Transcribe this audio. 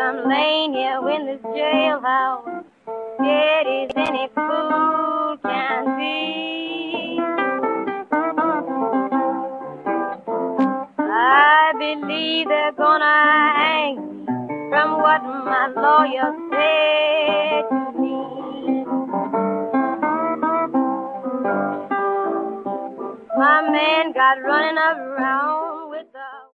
I'm laying here in this jailhouse, dead as any fool can be. I believe they're gonna hang me from what my lawyer said to me. My man got running around